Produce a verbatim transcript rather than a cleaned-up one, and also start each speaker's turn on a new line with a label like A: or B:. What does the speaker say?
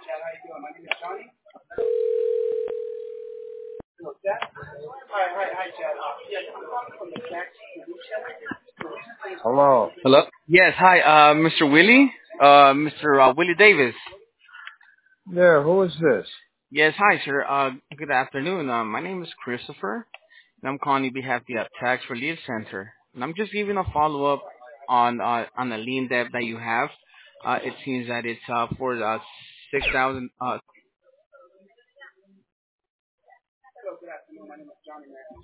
A: Hello.
B: Hello? Yes, hi, uh, Mister Willie? Uh, Mister Uh, Willie Davis.
A: Yeah, who is this?
B: Yes, hi, sir. Uh, good afternoon. Uh, my name is Christopher, and I'm calling you behalf of the uh, Tax Relief Center. And I'm just giving a follow-up on uh, on the lien debt that you have. Uh, it seems that it's uh, for uh, six thousand. Uh,